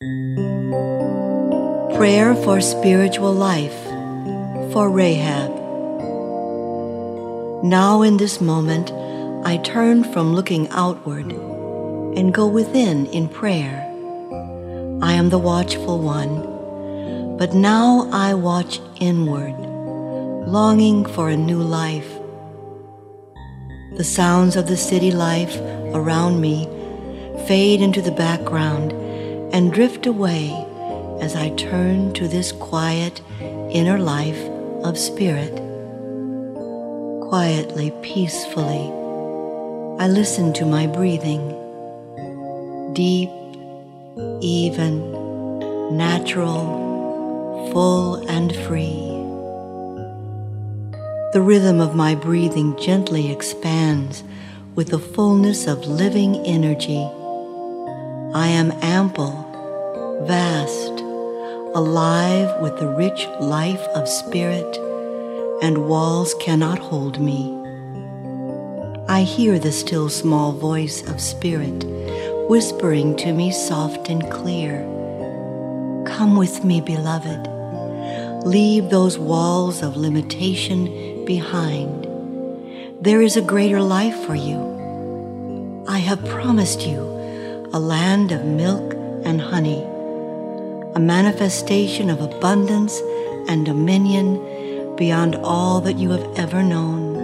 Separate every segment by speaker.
Speaker 1: Prayer for Spiritual Life for Rahab. Now in this moment, I turn from looking outward and go within in prayer. I am the watchful one, but now I watch inward, longing for a new life. The sounds of the city life around me fade into the background and drift away as I turn to this quiet inner life of spirit. Quietly, peacefully, I listen to my breathing. Deep, even, natural, full and free. The rhythm of my breathing gently expands with the fullness of living energy. I am ample, vast, alive with the rich life of spirit, and walls cannot hold me. I hear the still small voice of spirit whispering to me soft and clear. Come with me, beloved. Leave those walls of limitation behind. There is a greater life for you. I have promised you a land of milk and honey, a manifestation of abundance and dominion beyond all that you have ever known.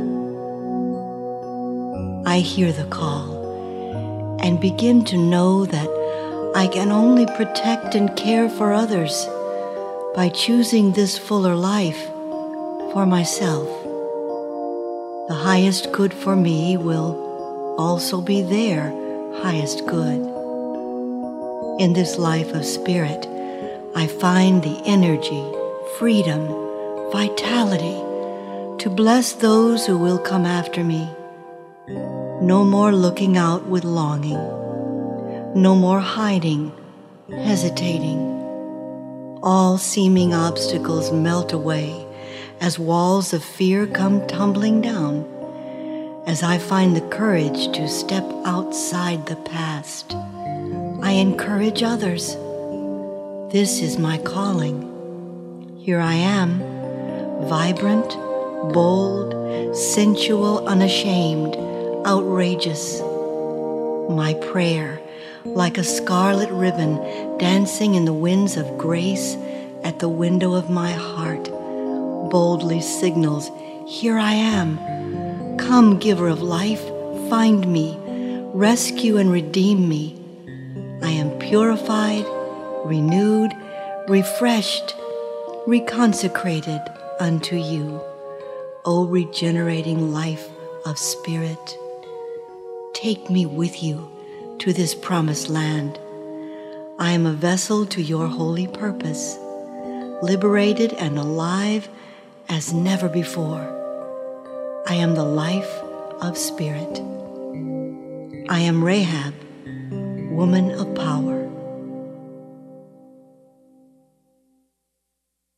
Speaker 1: I hear the call and begin to know that I can only protect and care for others by choosing this fuller life for myself. The highest good for me will also be their highest good. In this life of spirit, I find the energy, freedom, vitality to bless those who will come after me. No more looking out with longing. No more hiding, hesitating. All seeming obstacles melt away as walls of fear come tumbling down, as I find the courage to step outside the past. I encourage others. This is my calling. Here I am, vibrant, bold, sensual, unashamed, outrageous. My prayer, like a scarlet ribbon dancing in the winds of grace at the window of my heart, boldly signals, here I am. Come, giver of life, find me, rescue and redeem me. I am purified, renewed, refreshed, reconsecrated unto you, O regenerating life of spirit. Take me with you to this promised land. I am a vessel to your holy purpose, liberated and alive as never before. I am the life of spirit. I am Rahab, woman of power.